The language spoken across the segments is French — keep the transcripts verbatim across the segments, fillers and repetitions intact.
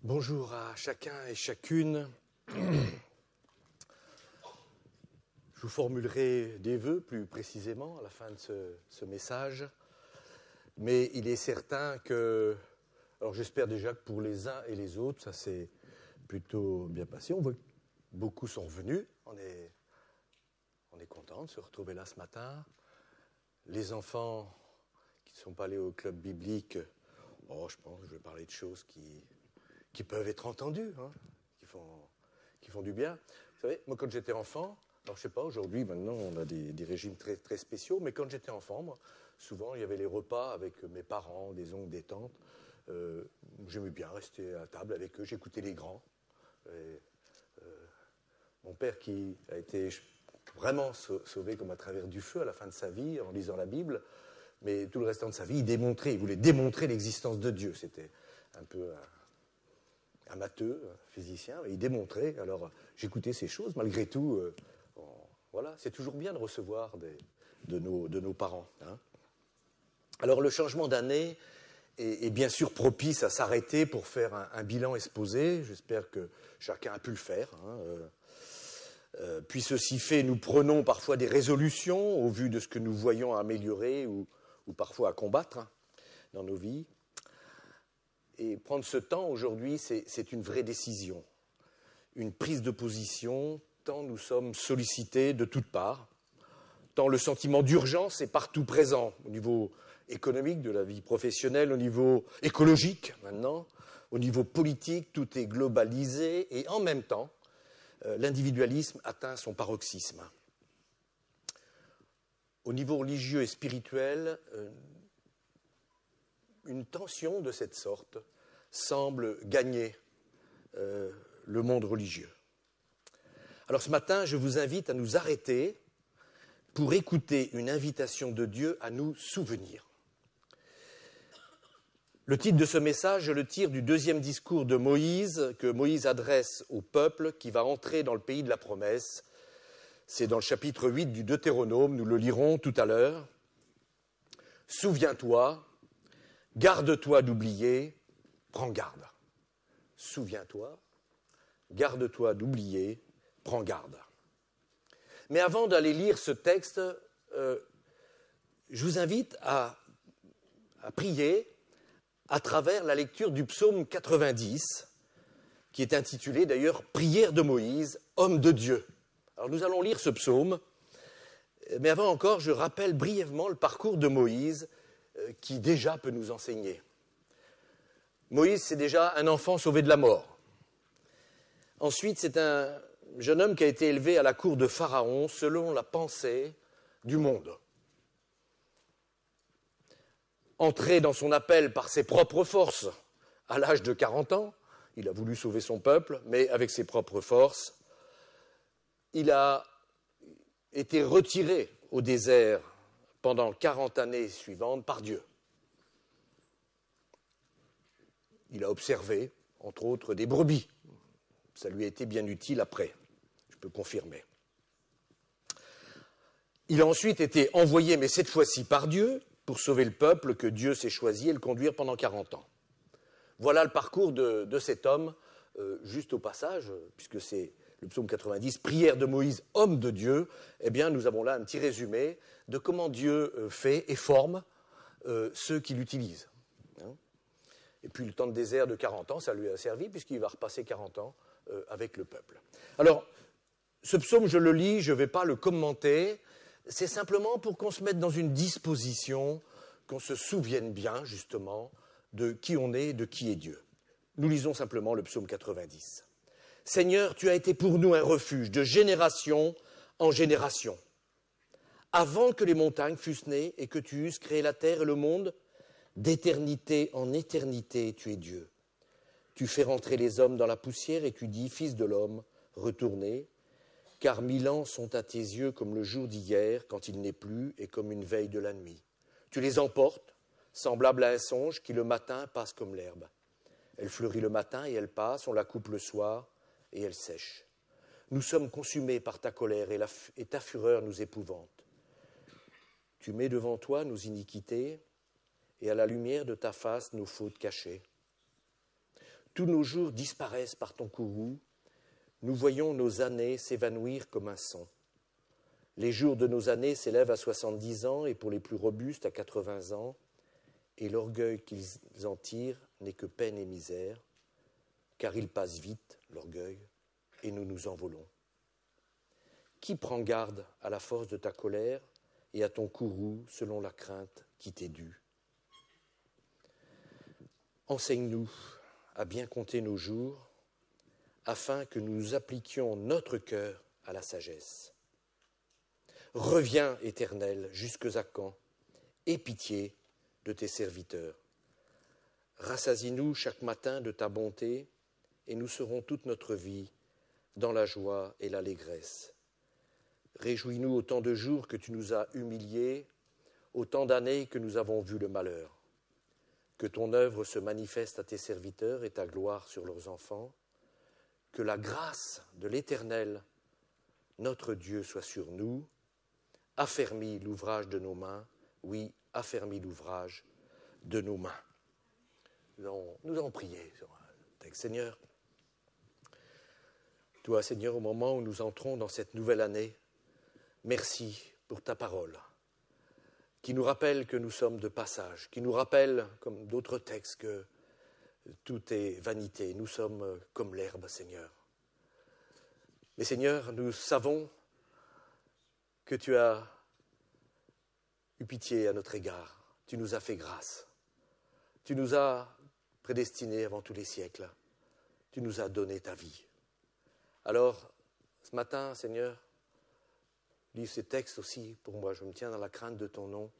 Bonjour à chacun et chacune. Je vous formulerai des vœux plus précisément à la fin de ce, ce message, mais il est certain que, alors j'espère déjà que pour les uns et les autres, ça s'est plutôt bien passé. On voit que beaucoup sont revenus, on est, on est content de se retrouver là ce matin. Les enfants qui ne sont pas allés au club biblique, oh, je pense que je vais parler de choses qui... qui peuvent être entendus, hein, qui, font, qui font du bien. Vous savez, moi, quand j'étais enfant, alors je sais pas, aujourd'hui, maintenant, on a des, des régimes très, très spéciaux, mais quand j'étais enfant, moi, souvent, il y avait les repas avec mes parents, des oncles, des tantes. Euh, j'aimais bien rester à table avec eux, j'écoutais les grands. Et, euh, mon père, qui a été vraiment sauvé comme à travers du feu à la fin de sa vie, en lisant la Bible, mais tout le restant de sa vie, il démontrait, il voulait démontrer l'existence de Dieu. C'était un peu... Un, un matheux, un physicien, et il démontrait. Alors, j'écoutais ces choses, malgré tout, euh, on, voilà, c'est toujours bien de recevoir des, de, nos, de nos parents. Hein. Alors, le changement d'année est, est bien sûr propice à s'arrêter pour faire un, un bilan et se poser. J'espère que chacun a pu le faire. Hein. Euh, euh, puis ceci fait, nous prenons parfois des résolutions au vu de ce que nous voyons à améliorer ou, ou parfois à combattre hein, dans nos vies. Et prendre ce temps aujourd'hui, c'est, c'est une vraie décision, une prise de position, tant nous sommes sollicités de toutes parts, tant le sentiment d'urgence est partout présent, au niveau économique de la vie professionnelle, au niveau écologique maintenant, au niveau politique, tout est globalisé et en même temps, euh, l'individualisme atteint son paroxysme. Au niveau religieux et spirituel, euh, une tension de cette sorte semble gagner euh, le monde religieux. Alors ce matin, je vous invite à nous arrêter pour écouter une invitation de Dieu à nous souvenir. Le titre de ce message, je le tire du deuxième discours de Moïse, que Moïse adresse au peuple qui va entrer dans le pays de la promesse. C'est dans le chapitre huit du Deutéronome, nous le lirons tout à l'heure. « Souviens-toi, garde-toi d'oublier, prends garde. Souviens-toi, garde-toi d'oublier, prends garde. » Mais avant d'aller lire ce texte, euh, je vous invite à, à prier à travers la lecture du psaume quatre-vingt-dix, qui est intitulé d'ailleurs « Prière de Moïse, homme de Dieu ». Alors nous allons lire ce psaume, mais avant encore, je rappelle brièvement le parcours de Moïse, qui déjà peut nous enseigner. Moïse, c'est déjà un enfant sauvé de la mort. Ensuite, c'est un jeune homme qui a été élevé à la cour de Pharaon selon la pensée du monde. Entré dans son appel par ses propres forces, à l'âge de quarante ans, il a voulu sauver son peuple, mais avec ses propres forces, il a été retiré au désert pendant quarante années suivantes par Dieu. Il a observé, entre autres, des brebis. Ça lui a été bien utile après, je peux confirmer. Il a ensuite été envoyé, mais cette fois-ci par Dieu, pour sauver le peuple que Dieu s'est choisi et le conduire pendant quarante ans. Voilà le parcours de, de cet homme, euh, juste au passage, puisque c'est le psaume quatre-vingt-dix, prière de Moïse, homme de Dieu, eh bien nous avons là un petit résumé de comment Dieu fait et forme euh, ceux qui l'utilisent. Hein. Et puis le temps de désert de quarante ans, ça lui a servi puisqu'il va repasser quarante ans euh, avec le peuple. Alors, ce psaume, je le lis, je ne vais pas le commenter, c'est simplement pour qu'on se mette dans une disposition, qu'on se souvienne bien justement de qui on est et de qui est Dieu. Nous lisons simplement le psaume quatre-vingt-dix. Seigneur, tu as été pour nous un refuge de génération en génération. Avant que les montagnes fussent nées et que tu eusses créé la terre et le monde, d'éternité en éternité, tu es Dieu. Tu fais rentrer les hommes dans la poussière et tu dis, fils de l'homme, retournez, car mille ans sont à tes yeux comme le jour d'hier, quand il n'est plus, et comme une veille de la nuit. Tu les emportes, semblables à un songe qui le matin passe comme l'herbe. Elle fleurit le matin et elle passe, on la coupe le soir, et elle sèche. Nous sommes consumés par ta colère et, la, et ta fureur nous épouvante. Tu mets devant toi nos iniquités et à la lumière de ta face nos fautes cachées. Tous nos jours disparaissent par ton courroux. Nous voyons nos années s'évanouir comme un son. Les jours de nos années s'élèvent à soixante-dix ans et pour les plus robustes à quatre-vingts ans. Et l'orgueil qu'ils en tirent n'est que peine et misère, car il passe vite, l'orgueil, et nous nous envolons. Qui prend garde à la force de ta colère et à ton courroux selon la crainte qui t'est due? Enseigne-nous à bien compter nos jours, afin que nous appliquions notre cœur à la sagesse. Reviens, Éternel, jusque à quand? Aie pitié de tes serviteurs. Rassasie-nous chaque matin de ta bonté, et nous serons toute notre vie dans la joie et l'allégresse. Réjouis-nous autant de jours que tu nous as humiliés, autant d'années que nous avons vu le malheur. Que ton œuvre se manifeste à tes serviteurs et ta gloire sur leurs enfants. Que la grâce de l'Éternel, notre Dieu, soit sur nous. Affermis l'ouvrage de nos mains, oui, affermis l'ouvrage de nos mains. Nous allons, nous allons prier sur un texte. Seigneur, toi, Seigneur, au moment où nous entrons dans cette nouvelle année, merci pour ta parole, qui nous rappelle que nous sommes de passage, qui nous rappelle, comme d'autres textes, que tout est vanité. Nous sommes comme l'herbe, Seigneur. Mais Seigneur, nous savons que tu as eu pitié à notre égard. Tu nous as fait grâce. Tu nous as prédestinés avant tous les siècles. Tu nous as donné ta vie. Alors, ce matin, Seigneur, lis ces textes aussi pour moi. Je me tiens dans la crainte de ton nom.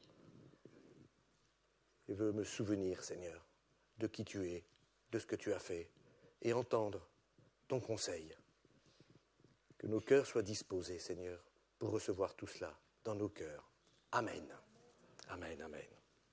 Je veux me souvenir, Seigneur, de qui tu es, de ce que tu as fait, et entendre ton conseil. Que nos cœurs soient disposés, Seigneur, pour recevoir tout cela dans nos cœurs. Amen. Amen, amen.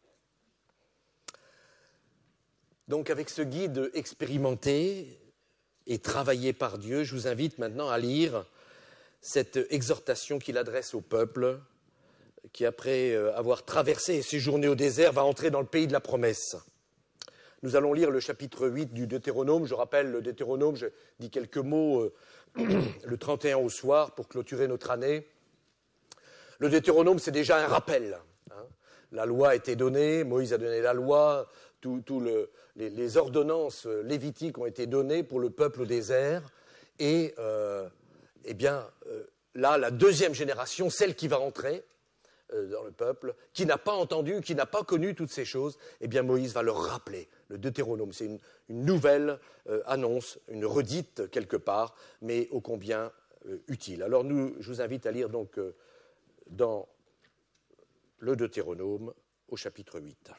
Donc, avec ce guide expérimenté et travaillé par Dieu, je vous invite maintenant à lire cette exhortation qu'il adresse au peuple qui, après avoir traversé et séjourné au désert, va entrer dans le pays de la promesse. Nous allons lire le chapitre huit du Deutéronome. Je rappelle le Deutéronome, je dis quelques mots euh, le trente et un au soir pour clôturer notre année. Le Deutéronome, c'est déjà un rappel. Hein. La loi a été donnée, Moïse a donné la loi, tout, tout le, les, les ordonnances lévitiques ont été données pour le peuple au désert. Et euh, eh bien, euh, là, la deuxième génération, celle qui va entrer euh, dans le peuple, qui n'a pas entendu, qui n'a pas connu toutes ces choses, eh bien, Moïse va leur rappeler. Le Deutéronome, c'est une, une nouvelle euh, annonce, une redite quelque part, mais ô combien euh, utile. Alors, nous, je vous invite à lire donc euh, dans le Deutéronome au chapitre huit.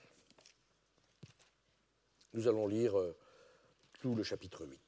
Nous allons lire euh, tout le chapitre huit.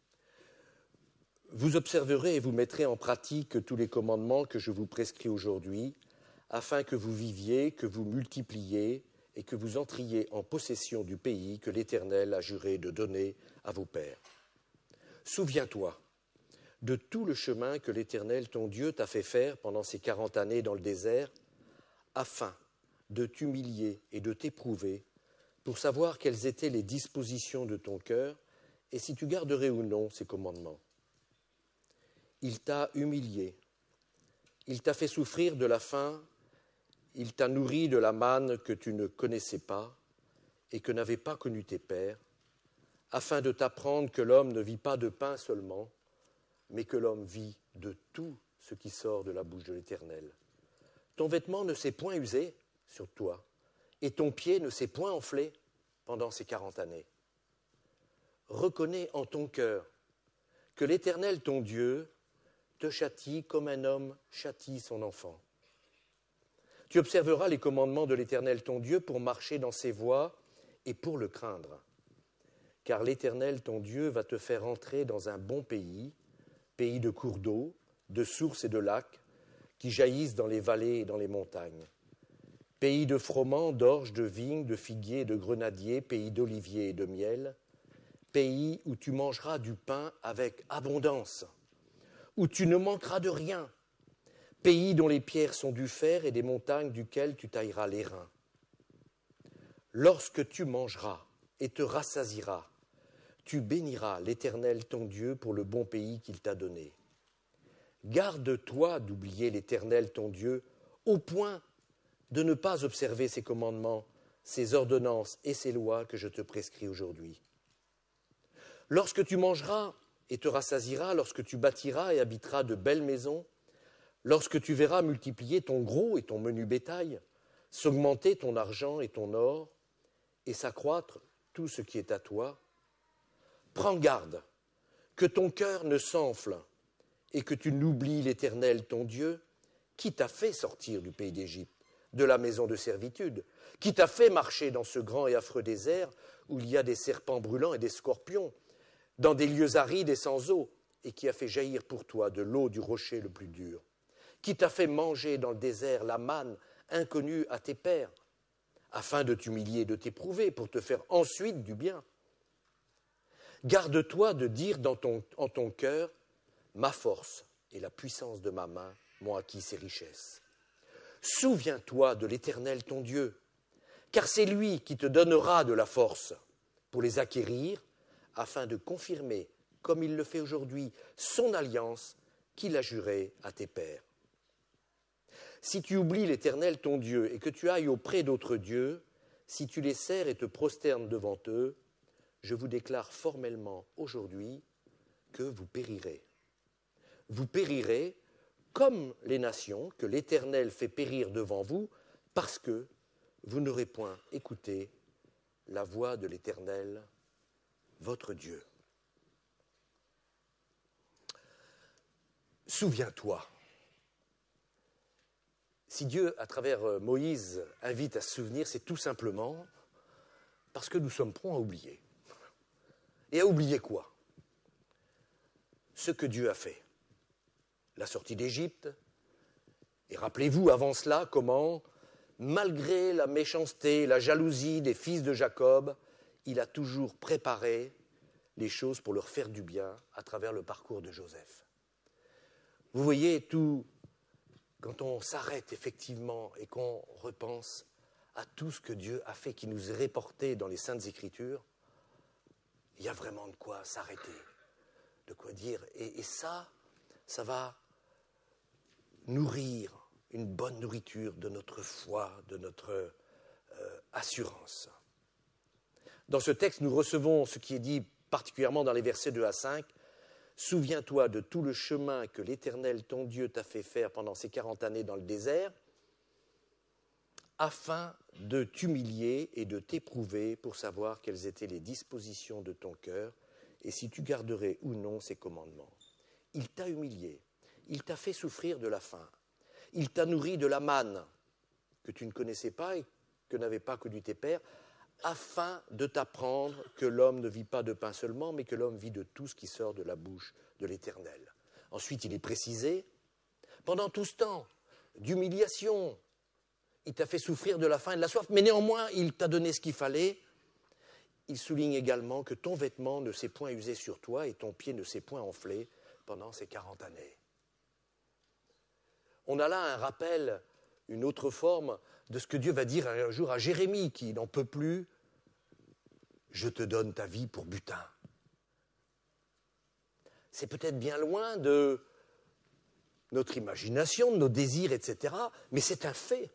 Vous observerez et vous mettrez en pratique tous les commandements que je vous prescris aujourd'hui, afin que vous viviez, que vous multipliez et que vous entriez en possession du pays que l'Éternel a juré de donner à vos pères. Souviens-toi de tout le chemin que l'Éternel, ton Dieu, t'a fait faire pendant ces quarante années dans le désert, afin de t'humilier et de t'éprouver, pour savoir quelles étaient les dispositions de ton cœur et si tu garderais ou non ces commandements. Il t'a humilié, il t'a fait souffrir de la faim, il t'a nourri de la manne que tu ne connaissais pas et que n'avaient pas connu tes pères, afin de t'apprendre que l'homme ne vit pas de pain seulement, mais que l'homme vit de tout ce qui sort de la bouche de l'Éternel. Ton vêtement ne s'est point usé sur toi, et ton pied ne s'est point enflé pendant ces quarante années. Reconnais en ton cœur que l'Éternel, ton Dieu, te châtie comme un homme châtie son enfant. Tu observeras les commandements de l'Éternel, ton Dieu, pour marcher dans ses voies et pour le craindre. Car l'Éternel, ton Dieu, va te faire entrer dans un bon pays, pays de cours d'eau, de sources et de lacs, qui jaillissent dans les vallées et dans les montagnes. Pays de froment, d'orge, de vignes, de figuiers et de grenadiers, pays d'oliviers et de miel, pays où tu mangeras du pain avec abondance, où tu ne manqueras de rien, pays dont les pierres sont du fer et des montagnes duquel tu tailleras les reins. Lorsque tu mangeras et te rassasieras, tu béniras l'Éternel ton Dieu pour le bon pays qu'il t'a donné. Garde-toi d'oublier l'Éternel ton Dieu au point de ne pas observer ses commandements, ses ordonnances et ses lois que je te prescris aujourd'hui. Lorsque tu mangeras et te rassasieras, lorsque tu bâtiras et habiteras de belles maisons, lorsque tu verras multiplier ton gros et ton menu bétail, s'augmenter ton argent et ton or, et s'accroître tout ce qui est à toi, prends garde que ton cœur ne s'enfle et que tu n'oublies l'Éternel ton Dieu, qui t'a fait sortir du pays d'Égypte, de la maison de servitude, qui t'a fait marcher dans ce grand et affreux désert où il y a des serpents brûlants et des scorpions, dans des lieux arides et sans eau, et qui a fait jaillir pour toi de l'eau du rocher le plus dur, qui t'a fait manger dans le désert la manne inconnue à tes pères, afin de t'humilier et de t'éprouver, pour te faire ensuite du bien. Garde-toi de dire dans ton, en ton cœur, ma force et la puissance de ma main m'ont acquis ces richesses. Souviens-toi de l'Éternel ton Dieu, car c'est lui qui te donnera de la force pour les acquérir, afin de confirmer, comme il le fait aujourd'hui, son alliance qu'il a jurée à tes pères. Si tu oublies l'Éternel ton Dieu et que tu ailles auprès d'autres dieux, si tu les sers et te prosternes devant eux, je vous déclare formellement aujourd'hui que vous périrez. Vous périrez comme les nations que l'Éternel fait périr devant vous, parce que vous n'aurez point écouté la voix de l'Éternel, votre Dieu. Souviens-toi. Si Dieu, à travers Moïse, invite à se souvenir, c'est tout simplement parce que nous sommes prompts à oublier. Et à oublier quoi? Ce que Dieu a fait. La sortie d'Égypte. Et rappelez-vous avant cela comment, malgré la méchanceté, la jalousie des fils de Jacob, il a toujours préparé les choses pour leur faire du bien à travers le parcours de Joseph. Vous voyez, tout, quand on s'arrête effectivement et qu'on repense à tout ce que Dieu a fait, qui nous est reporté dans les Saintes Écritures, il y a vraiment de quoi s'arrêter, de quoi dire. Et, et ça, ça va nourrir une bonne nourriture de notre foi, de notre euh, assurance. Dans ce texte, nous recevons ce qui est dit particulièrement dans les versets deux à cinq. « Souviens-toi de tout le chemin que l'Éternel, ton Dieu, t'a fait faire pendant ces quarante années dans le désert, afin de t'humilier et de t'éprouver pour savoir quelles étaient les dispositions de ton cœur et si tu garderais ou non ses commandements. Il t'a humilié, il t'a fait souffrir de la faim, il t'a nourri de la manne que tu ne connaissais pas et que n'avaient pas connu tes pères, afin de t'apprendre que l'homme ne vit pas de pain seulement, mais que l'homme vit de tout ce qui sort de la bouche de l'Éternel. » Ensuite, il est précisé, pendant tout ce temps d'humiliation, il t'a fait souffrir de la faim et de la soif, mais néanmoins, il t'a donné ce qu'il fallait. Il souligne également que ton vêtement ne s'est point usé sur toi et ton pied ne s'est point enflé pendant ces quarante années. On a là un rappel, une autre forme de ce que Dieu va dire un jour à Jérémie, qui n'en peut plus. « Je te donne ta vie pour butin. » C'est peut-être bien loin de notre imagination, de nos désirs, et cetera, mais c'est un fait.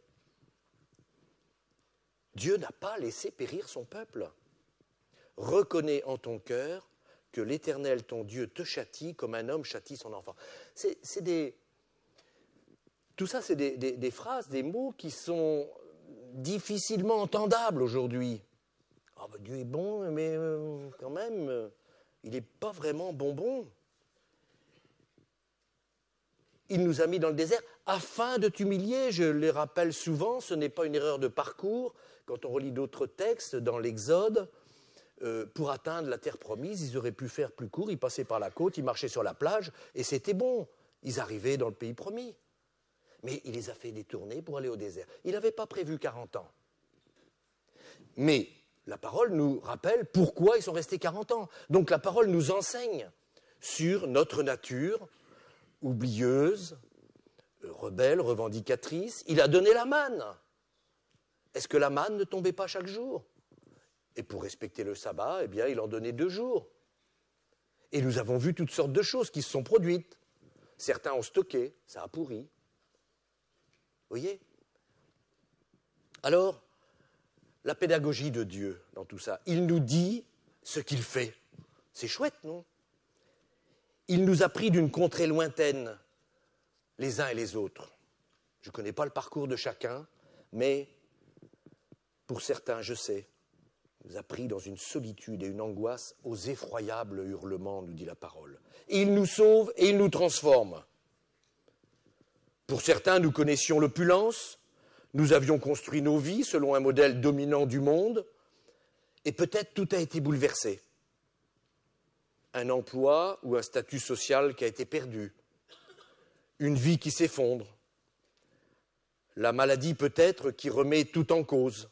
Dieu n'a pas laissé périr son peuple. Reconnais en ton cœur que l'Éternel, ton Dieu, te châtie comme un homme châtie son enfant. C'est, c'est des... Tout ça, c'est des, des, des phrases, des mots qui sont difficilement entendables aujourd'hui. Oh, ben Dieu est bon, mais euh, quand même, euh, il n'est pas vraiment bonbon. Il nous a mis dans le désert afin de t'humilier. Je le rappelle souvent, ce n'est pas une erreur de parcours. Quand on relit d'autres textes dans l'Exode, euh, pour atteindre la terre promise, ils auraient pu faire plus court. Ils passaient par la côte, ils marchaient sur la plage, et c'était bon. Ils arrivaient dans le pays promis. Mais il les a fait détourner pour aller au désert. Il n'avait pas prévu quarante ans. Mais la parole nous rappelle pourquoi ils sont restés quarante ans. Donc la parole nous enseigne sur notre nature oublieuse, rebelle, revendicatrice. Il a donné la manne. Est-ce que la manne ne tombait pas chaque jour? Et pour respecter le sabbat, eh bien, il en donnait deux jours. Et nous avons vu toutes sortes de choses qui se sont produites. Certains ont stocké, ça a pourri. Vous voyez? Alors, la pédagogie de Dieu dans tout ça, il nous dit ce qu'il fait. C'est chouette, non? Il nous a pris d'une contrée lointaine, les uns et les autres. Je ne connais pas le parcours de chacun, mais pour certains, je sais, il nous a pris dans une solitude et une angoisse aux effroyables hurlements, nous dit la parole. Et il nous sauve et il nous transforme. Pour certains, nous connaissions l'opulence, nous avions construit nos vies selon un modèle dominant du monde, et peut-être tout a été bouleversé. Un emploi ou un statut social qui a été perdu, une vie qui s'effondre, la maladie peut-être qui remet tout en cause.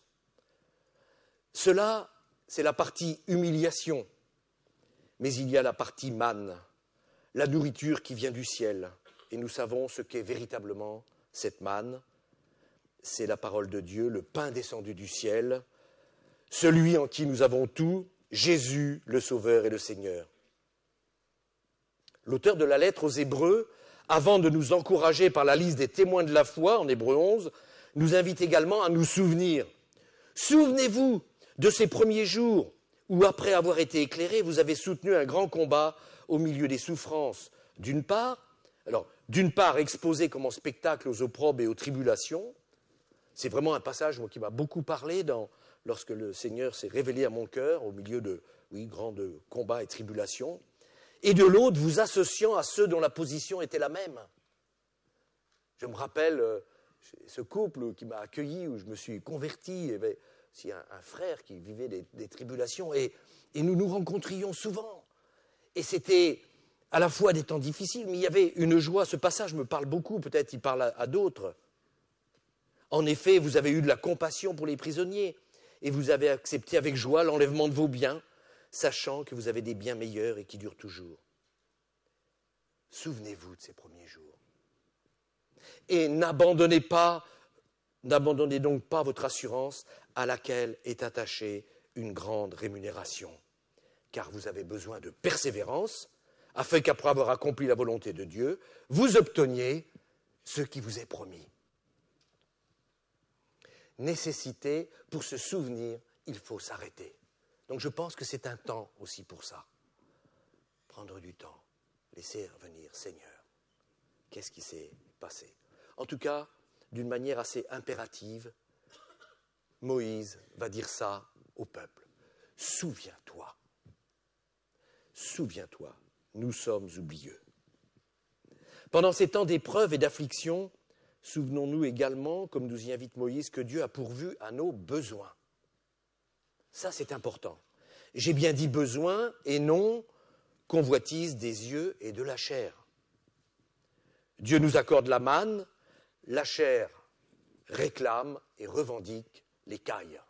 Cela, c'est la partie humiliation, mais il y a la partie manne, la nourriture qui vient du ciel, et nous savons ce qu'est véritablement cette manne. C'est la parole de Dieu, le pain descendu du ciel, celui en qui nous avons tout, Jésus, le Sauveur et le Seigneur. L'auteur de la lettre aux Hébreux, avant de nous encourager par la liste des témoins de la foi, en Hébreux onze, nous invite également à nous souvenir. Souvenez-vous de ces premiers jours où, après avoir été éclairés, vous avez soutenu un grand combat au milieu des souffrances. D'une part, alors, d'une part, exposé comme en spectacle aux opprobes et aux tribulations. C'est vraiment un passage moi, qui m'a beaucoup parlé dans, lorsque le Seigneur s'est révélé à mon cœur au milieu de oui, grands combats et tribulations. Et de l'autre, vous associant à ceux dont la position était la même. Je me rappelle euh, ce couple qui m'a accueilli, où je me suis converti, il y avait aussi un, un frère qui vivait des, des tribulations, et, et nous nous rencontrions souvent. Et c'était à la fois des temps difficiles, mais il y avait une joie. Ce passage me parle beaucoup, peut-être il parle à, à d'autres. En effet, vous avez eu de la compassion pour les prisonniers, et vous avez accepté avec joie l'enlèvement de vos biens, sachant que vous avez des biens meilleurs et qui durent toujours. Souvenez-vous de ces premiers jours. Et n'abandonnez pas, n'abandonnez donc pas votre assurance à laquelle est attachée une grande rémunération, car vous avez besoin de persévérance, afin qu'après avoir accompli la volonté de Dieu, vous obteniez ce qui vous est promis. Nécessité, pour se souvenir, il faut s'arrêter. Donc je pense que c'est un temps aussi pour ça. Prendre du temps, laisser revenir, Seigneur, qu'est-ce qui s'est passé? En tout cas, d'une manière assez impérative, Moïse va dire ça au peuple. Souviens-toi, souviens-toi, nous sommes oublieux. Pendant ces temps d'épreuve et d'affliction, souvenons-nous également, comme nous y invite Moïse, que Dieu a pourvu à nos besoins. Ça, c'est important. J'ai bien dit besoin et non convoitise des yeux et de la chair. Dieu nous accorde la manne, la chair réclame et revendique l'écaille.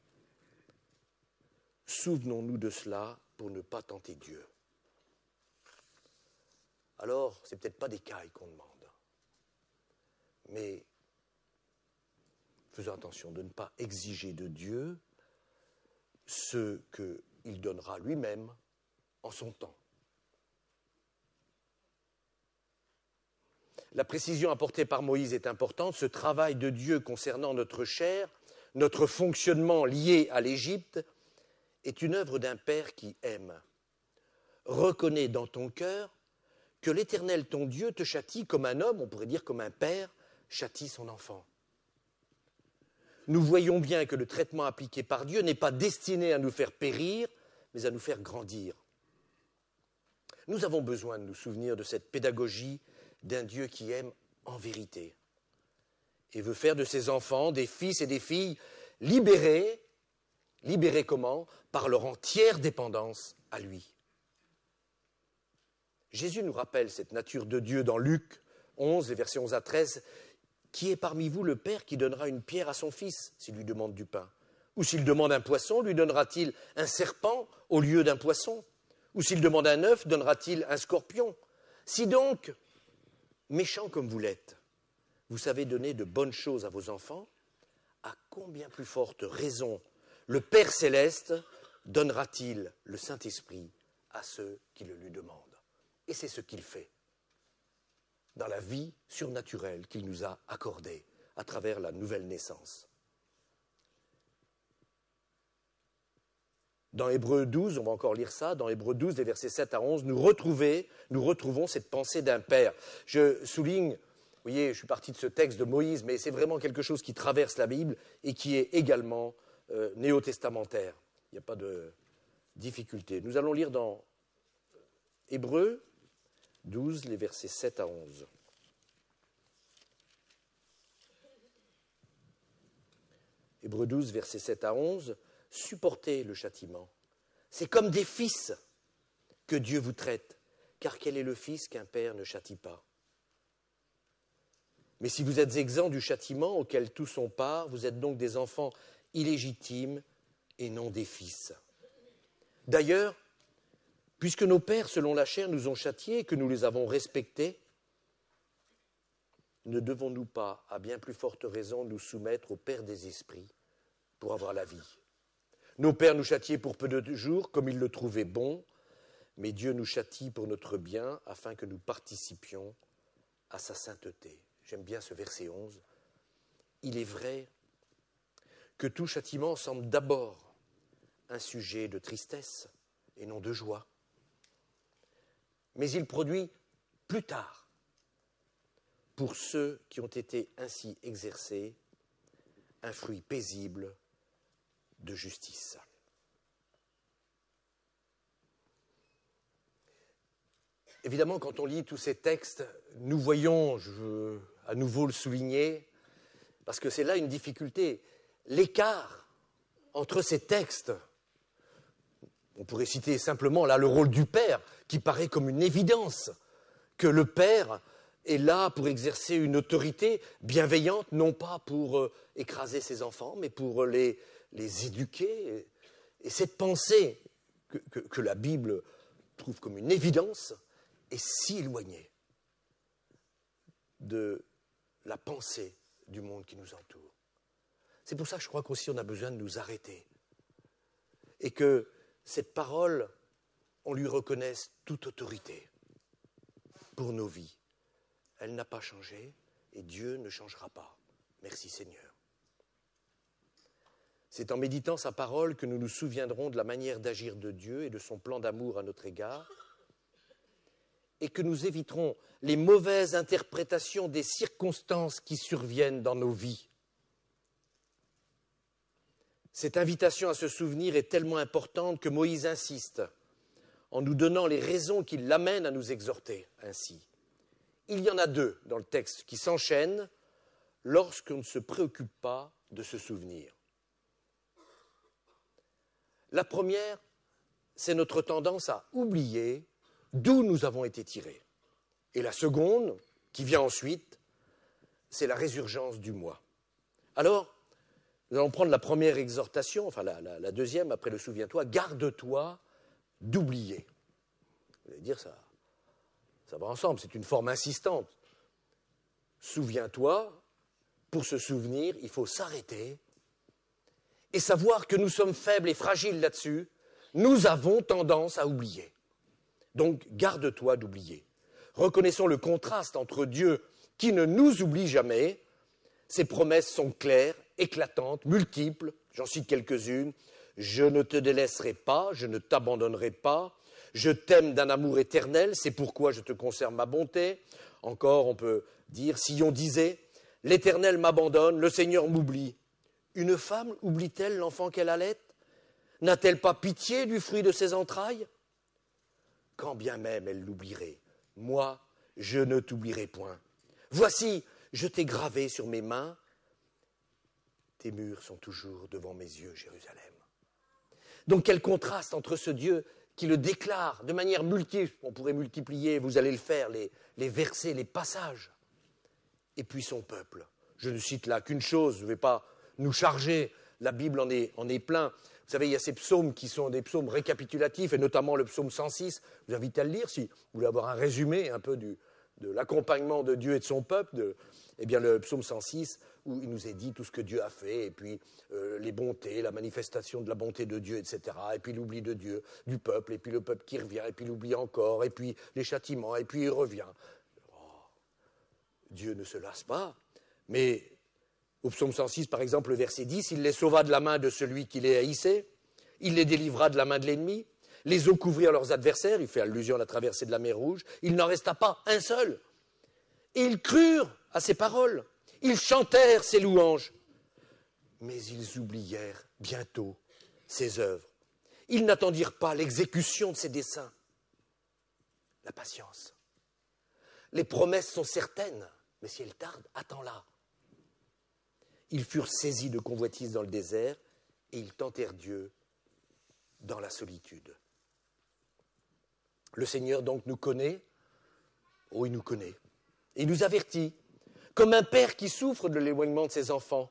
Souvenons-nous de cela pour ne pas tenter Dieu. Alors, ce n'est peut-être pas d'écaille qu'on demande, mais faisons attention de ne pas exiger de Dieu ce qu'il donnera lui-même en son temps. La précision apportée par Moïse est importante. Ce travail de Dieu concernant notre chair, notre fonctionnement lié à l'Égypte, est une œuvre d'un père qui aime. Reconnais dans ton cœur que l'Éternel, ton Dieu, te châtie comme un homme, on pourrait dire comme un père, châtie son enfant. Nous voyons bien que le traitement appliqué par Dieu n'est pas destiné à nous faire périr, mais à nous faire grandir. Nous avons besoin de nous souvenir de cette pédagogie d'un Dieu qui aime en vérité et veut faire de ses enfants des fils et des filles libérés. Libérés comment? Par leur entière dépendance à lui. Jésus nous rappelle cette nature de Dieu dans Luc onze, les versets onze à treize. Qui est parmi vous le père qui donnera une pierre à son fils s'il lui demande du pain? Ou s'il demande un poisson, lui donnera-t-il un serpent au lieu d'un poisson? Ou s'il demande un œuf, donnera-t-il un scorpion? Si donc, méchant comme vous l'êtes, vous savez donner de bonnes choses à vos enfants, à combien plus forte raison le Père céleste donnera-t-il le Saint-Esprit à ceux qui le lui demandent. Et c'est ce qu'il fait dans la vie surnaturelle qu'il nous a accordée à travers la nouvelle naissance. Dans Hébreux douze, on va encore lire ça, dans Hébreux douze, des versets sept à onze, nous, retrouver, nous retrouvons cette pensée d'un père. Je souligne, vous voyez, je suis parti de ce texte de Moïse, mais c'est vraiment quelque chose qui traverse la Bible et qui est également euh, néo-testamentaire. Il n'y a pas de difficulté. Nous allons lire dans Hébreux douze, les versets sept à onze. Hébreux douze, versets sept à onze. Supportez le châtiment. C'est comme des fils que Dieu vous traite, car quel est le fils qu'un père ne châtie pas? Mais si vous êtes exempts du châtiment auquel tous ont part, vous êtes donc des enfants illégitimes et non des fils. D'ailleurs, puisque nos pères, selon la chair, nous ont châtiés et que nous les avons respectés, ne devons-nous pas, à bien plus forte raison, nous soumettre au Père des esprits pour avoir la vie? Nos pères nous châtiaient pour peu de jours, comme ils le trouvaient bon, mais Dieu nous châtie pour notre bien, afin que nous participions à sa sainteté. J'aime bien ce verset onze. Il est vrai que tout châtiment semble d'abord un sujet de tristesse et non de joie. Mais il produit plus tard, pour ceux qui ont été ainsi exercés, un fruit paisible de justice. Évidemment, quand on lit tous ces textes, nous voyons, je veux à nouveau le souligner, parce que c'est là une difficulté, l'écart entre ces textes. On pourrait citer simplement là le rôle du père, qui paraît comme une évidence, que le père est là pour exercer une autorité bienveillante, non pas pour euh, écraser ses enfants, mais pour les, les éduquer. Et cette pensée que, que, que la Bible trouve comme une évidence est si éloignée de la pensée du monde qui nous entoure. C'est pour ça que je crois qu'aussi on a besoin de nous arrêter et que cette parole, on lui reconnaisse toute autorité pour nos vies. Elle n'a pas changé et Dieu ne changera pas. Merci Seigneur. C'est en méditant sa parole que nous nous souviendrons de la manière d'agir de Dieu et de son plan d'amour à notre égard et que nous éviterons les mauvaises interprétations des circonstances qui surviennent dans nos vies. Cette invitation à se souvenir est tellement importante que Moïse insiste en nous donnant les raisons qui l'amènent à nous exhorter ainsi. Il y en a deux dans le texte qui s'enchaînent lorsqu'on ne se préoccupe pas de se souvenir. La première, c'est notre tendance à oublier d'où nous avons été tirés. Et la seconde, qui vient ensuite, c'est la résurgence du moi. Alors, nous allons prendre la première exhortation, enfin la, la, la deuxième, après le souviens-toi, garde-toi d'oublier. Vous allez dire ça, ça va ensemble, c'est une forme insistante. Souviens-toi, pour se souvenir, il faut s'arrêter et savoir que nous sommes faibles et fragiles là-dessus. Nous avons tendance à oublier. Donc, garde-toi d'oublier. Reconnaissons le contraste entre Dieu qui ne nous oublie jamais. Ses promesses sont claires, éclatantes, multiples. J'en cite quelques-unes. Je ne te délaisserai pas, je ne t'abandonnerai pas. Je t'aime d'un amour éternel, c'est pourquoi je te conserve ma bonté. Encore, on peut dire, si on disait, l'Éternel m'abandonne, le Seigneur m'oublie. Une femme oublie-t-elle l'enfant qu'elle allait? N'a-t-elle pas pitié du fruit de ses entrailles? Quand bien même elle l'oublierait, moi, je ne t'oublierai point. Voici, je t'ai gravé sur mes mains, tes murs sont toujours devant mes yeux, Jérusalem. Donc quel contraste entre ce Dieu qui le déclare de manière multiple, on pourrait multiplier, vous allez le faire, les, les versets, les passages, et puis son peuple. Je ne cite là qu'une chose, je ne vais pas nous charger, la Bible en est, en est plein. Vous savez, il y a ces psaumes qui sont des psaumes récapitulatifs, et notamment le psaume cent six. Je vous invite à le lire si vous voulez avoir un résumé un peu du, de l'accompagnement de Dieu et de son peuple, de, eh bien le psaume cent six, où il nous est dit tout ce que Dieu a fait, et puis euh, les bontés, la manifestation de la bonté de Dieu, et cetera, et puis l'oubli de Dieu, du peuple, et puis le peuple qui revient, et puis l'oubli encore, et puis les châtiments, et puis il revient. Oh, Dieu ne se lasse pas, mais au psaume cent six, par exemple, le verset dix, il les sauva de la main de celui qui les haïssait, il les délivra de la main de l'ennemi, les eaux couvrirent leurs adversaires, il fait allusion à la traversée de la mer Rouge, il n'en resta pas un seul. Et ils crurent à ses paroles, ils chantèrent ses louanges, mais ils oublièrent bientôt ses œuvres. Ils n'attendirent pas l'exécution de ses desseins. La patience. Les promesses sont certaines, mais si elles tardent, attends-la. Ils furent saisis de convoitise dans le désert et ils tentèrent Dieu dans la solitude. Le Seigneur donc nous connaît, oh il nous connaît, et il nous avertit, comme un père qui souffre de l'éloignement de ses enfants.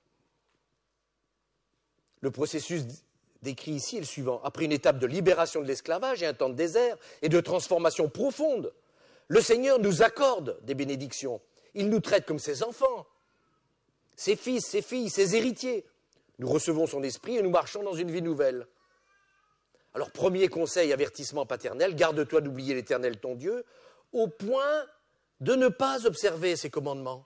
Le processus décrit ici est le suivant. Après une étape de libération de l'esclavage et un temps de désert et de transformation profonde, le Seigneur nous accorde des bénédictions. Il nous traite comme ses enfants, ses fils, ses filles, ses héritiers. Nous recevons son esprit et nous marchons dans une vie nouvelle. Alors, premier conseil, avertissement paternel, garde-toi d'oublier l'Éternel ton Dieu, au point de ne pas observer ses commandements.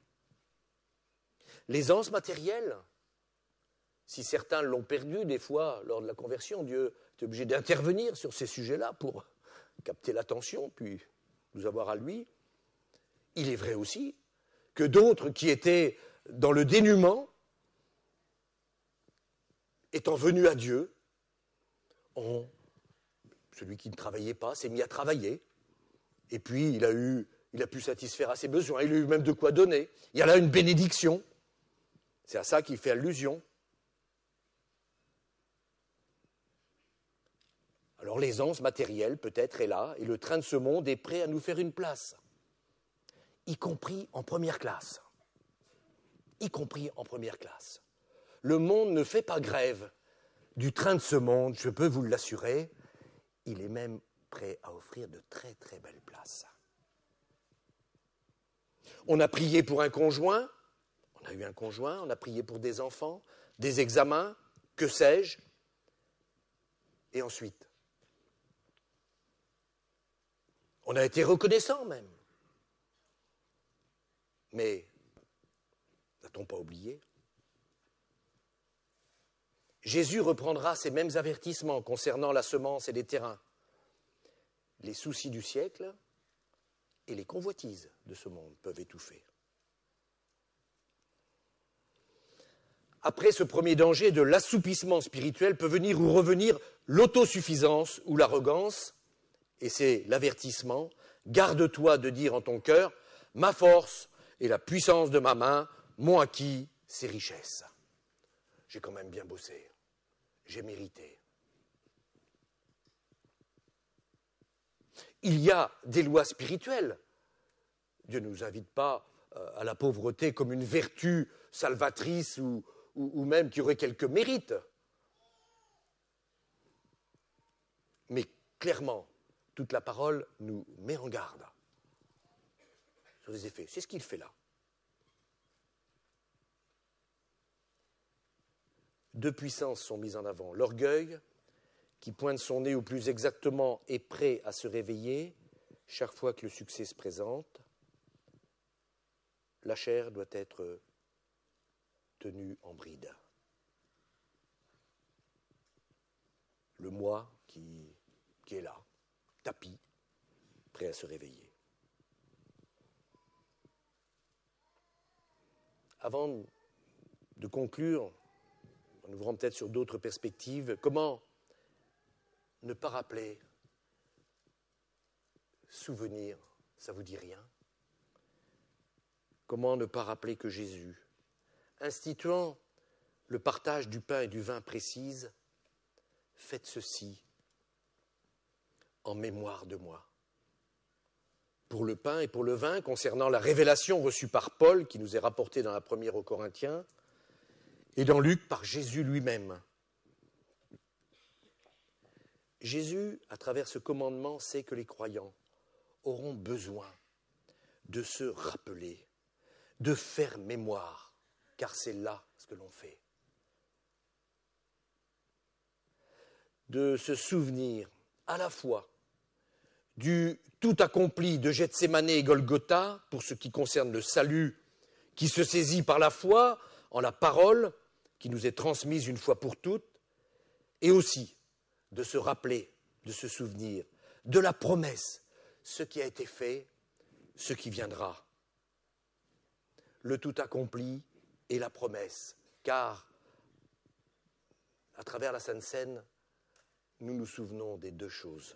L'aisance matérielle, si certains l'ont perdu des fois lors de la conversion, Dieu est obligé d'intervenir sur ces sujets-là pour capter l'attention, puis nous avoir à lui. Il est vrai aussi que d'autres qui étaient dans le dénuement, étant venus à Dieu, ont, celui qui ne travaillait pas s'est mis à travailler, et puis il a, eu, il a pu satisfaire à ses besoins, il a eu même de quoi donner. Il y a là une bénédiction. C'est à ça qu'il fait allusion. Alors l'aisance matérielle peut-être est là, et le train de ce monde est prêt à nous faire une place, y compris en première classe. Y compris en première classe. Le monde ne fait pas grève du train de ce monde, je peux vous l'assurer. Il est même prêt à offrir de très très belles places. On a prié pour un conjoint, on a eu un conjoint, on a prié pour des enfants, des examens, que sais-je. Et ensuite, on a été reconnaissant même. Mais n'a-t-on pas oublié ? Jésus reprendra ces mêmes avertissements concernant la semence et les terrains. Les soucis du siècle et les convoitises de ce monde peuvent étouffer. Après ce premier danger de l'assoupissement spirituel peut venir ou revenir l'autosuffisance ou l'arrogance, et c'est l'avertissement. Garde-toi de dire en ton cœur, ma force et la puissance de ma main m'ont acquis ces richesses. J'ai quand même bien bossé. J'ai mérité. Il y a des lois spirituelles. Dieu ne nous invite pas à la pauvreté comme une vertu salvatrice ou, ou, ou même qui aurait quelques mérites. Mais clairement, toute la parole nous met en garde sur les effets. C'est ce qu'il fait là. Deux puissances sont mises en avant. L'orgueil, qui pointe son nez au plus exactement, est prêt à se réveiller chaque fois que le succès se présente. La chair doit être tenue en bride. Le moi qui, qui est là, tapis, prêt à se réveiller. Avant de conclure, en ouvrant peut-être sur d'autres perspectives, comment ne pas rappeler, souvenir, ça vous dit rien? Comment ne pas rappeler que Jésus, instituant le partage du pain et du vin précise, faites ceci en mémoire de moi. Pour le pain et pour le vin, concernant la révélation reçue par Paul, qui nous est rapportée dans la première aux Corinthiens, et dans Luc par Jésus lui-même. Jésus, à travers ce commandement, sait que les croyants auront besoin de se rappeler, de faire mémoire, car c'est là ce que l'on fait. De se souvenir à la fois du tout accompli de Gethsémane et Golgotha, pour ce qui concerne le salut, qui se saisit par la foi en la parole, qui nous est transmise une fois pour toutes, et aussi de se rappeler, de se souvenir de la promesse, ce qui a été fait, ce qui viendra. Le tout accompli et la promesse, car à travers la Sainte Seine, nous nous souvenons des deux choses.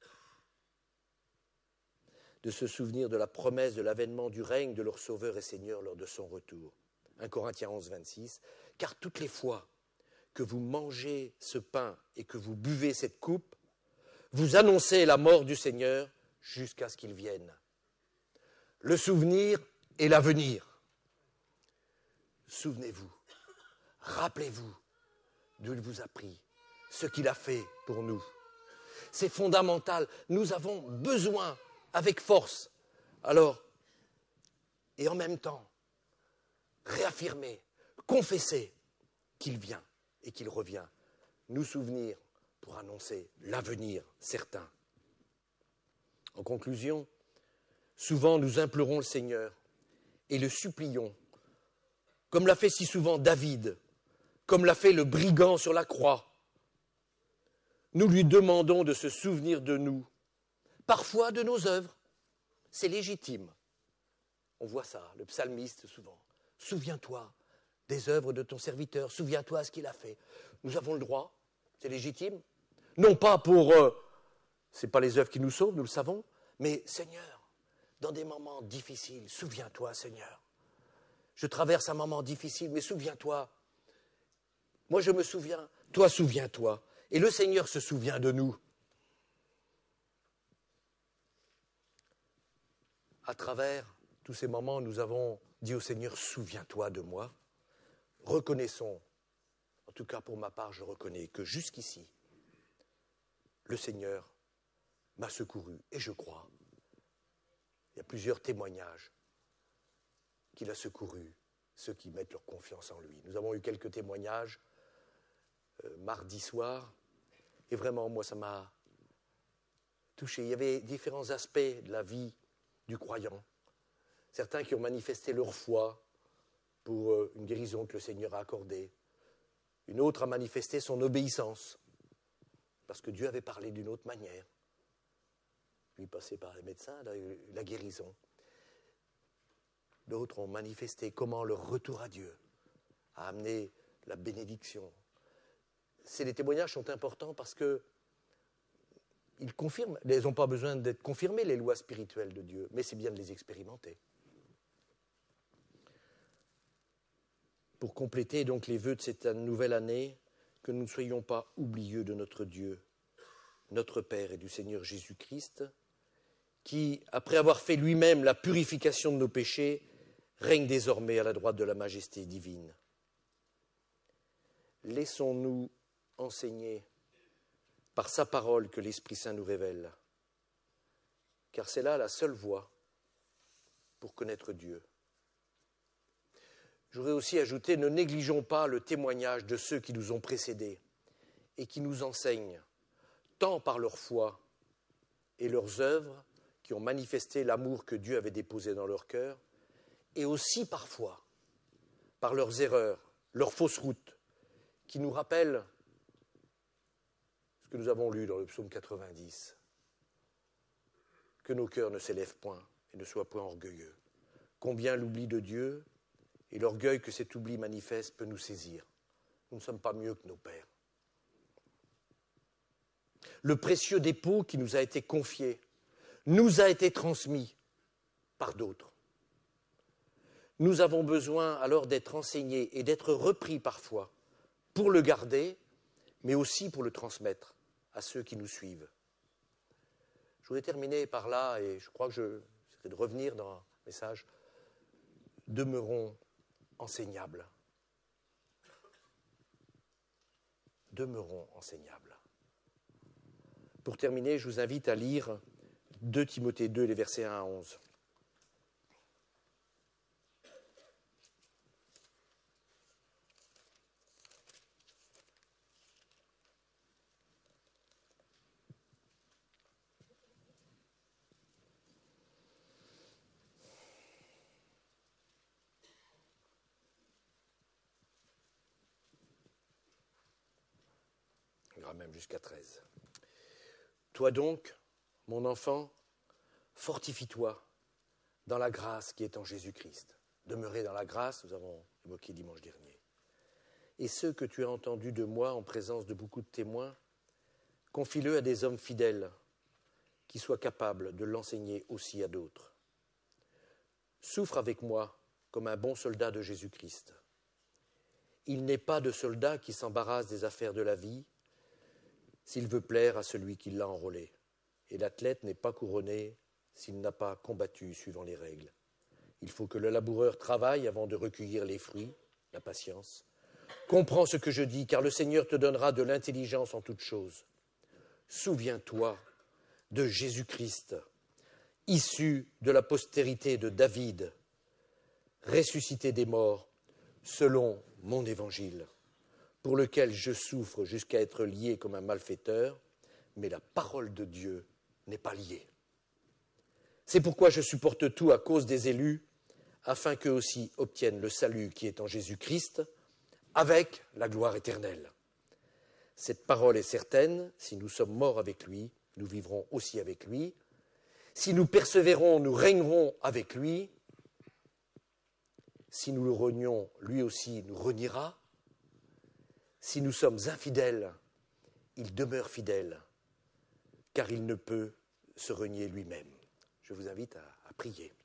De se souvenir de la promesse de l'avènement du règne de leur Sauveur et Seigneur lors de son retour. un Corinthiens onze, vingt-six. Car toutes les fois que vous mangez ce pain et que vous buvez cette coupe, vous annoncez la mort du Seigneur jusqu'à ce qu'il vienne. Le souvenir et l'avenir. Souvenez-vous, rappelez-vous d'où il vous a pris, ce qu'il a fait pour nous. C'est fondamental, nous avons besoin avec force. Alors, et en même temps, réaffirmer, confesser qu'il vient et qu'il revient. Nous souvenir pour annoncer l'avenir certain. En conclusion, souvent nous implorons le Seigneur et le supplions, comme l'a fait si souvent David, comme l'a fait le brigand sur la croix. Nous lui demandons de se souvenir de nous, parfois de nos œuvres. C'est légitime. On voit ça, le psalmiste souvent. Souviens-toi des œuvres de ton serviteur, souviens-toi ce qu'il a fait. Nous avons le droit, c'est légitime. Non pas pour, euh, ce n'est pas les œuvres qui nous sauvent, nous le savons, mais Seigneur, dans des moments difficiles, souviens-toi Seigneur. Je traverse un moment difficile, mais souviens-toi. Moi je me souviens, toi souviens-toi. Et le Seigneur se souvient de nous. À travers tous ces moments, nous avons dit au Seigneur, souviens-toi de moi. Reconnaissons, en tout cas pour ma part, je reconnais que jusqu'ici, le Seigneur m'a secouru. Et je crois, il y a plusieurs témoignages qu'il a secouru ceux qui mettent leur confiance en lui. Nous avons eu quelques témoignages euh, mardi soir, et vraiment, moi, ça m'a touché. Il y avait différents aspects de la vie du croyant. Certains qui ont manifesté leur foi pour euh, une guérison que le Seigneur a accordée. Une autre a manifesté son obéissance, parce que Dieu avait parlé d'une autre manière. Lui, passé par les médecins, la, la guérison. D'autres ont manifesté comment leur retour à Dieu a amené la bénédiction. Ces les témoignages sont importants parce que ils confirment, ils n'ont pas besoin d'être confirmés, les lois spirituelles de Dieu, mais c'est bien de les expérimenter. Pour compléter donc les vœux de cette nouvelle année, que nous ne soyons pas oublieux de notre Dieu, notre Père et du Seigneur Jésus-Christ, qui, après avoir fait lui-même la purification de nos péchés, règne désormais à la droite de la majesté divine. Laissons-nous enseigner par sa parole que l'Esprit Saint nous révèle, car c'est là la seule voie pour connaître Dieu. Je voudrais aussi ajouter, ne négligeons pas le témoignage de ceux qui nous ont précédés et qui nous enseignent, tant par leur foi et leurs œuvres, qui ont manifesté l'amour que Dieu avait déposé dans leur cœur, et aussi parfois par leurs erreurs, leurs fausses routes, qui nous rappellent ce que nous avons lu dans le psaume quatre-vingt-dix, que nos cœurs ne s'élèvent point et ne soient point orgueilleux. Combien l'oubli de Dieu et l'orgueil que cet oubli manifeste peut nous saisir. Nous ne sommes pas mieux que nos pères. Le précieux dépôt qui nous a été confié nous a été transmis par d'autres. Nous avons besoin alors d'être enseignés et d'être repris parfois pour le garder, mais aussi pour le transmettre à ceux qui nous suivent. Je voudrais terminer par là, et je crois que je serais de revenir dans un message. Demeurons enseignables. Demeurons enseignables. Pour terminer, je vous invite à lire deux Timothée deux, les versets un à onze. ira même jusqu'à treize. Toi donc, mon enfant, fortifie-toi dans la grâce qui est en Jésus-Christ. Demeurer dans la grâce, nous avons évoqué dimanche dernier. Et ceux que tu as entendus de moi en présence de beaucoup de témoins, confie-le à des hommes fidèles qui soient capables de l'enseigner aussi à d'autres. Souffre avec moi comme un bon soldat de Jésus-Christ. Il n'est pas de soldat qui s'embarrasse des affaires de la vie s'il veut plaire à celui qui l'a enrôlé. Et l'athlète n'est pas couronné s'il n'a pas combattu suivant les règles. Il faut que le laboureur travaille avant de recueillir les fruits, la patience. Comprends ce que je dis, car le Seigneur te donnera de l'intelligence en toutes choses. Souviens-toi de Jésus-Christ, issu de la postérité de David, ressuscité des morts, selon mon évangile, pour lequel je souffre jusqu'à être lié comme un malfaiteur, mais la parole de Dieu n'est pas liée. C'est pourquoi je supporte tout à cause des élus, afin qu'eux aussi obtiennent le salut qui est en Jésus-Christ, avec la gloire éternelle. Cette parole est certaine, si nous sommes morts avec lui, nous vivrons aussi avec lui. Si nous persévérons, nous régnerons avec lui. Si nous le renions, lui aussi nous reniera. Si nous sommes infidèles, il demeure fidèle, car il ne peut se renier lui-même. Je vous invite à, à prier.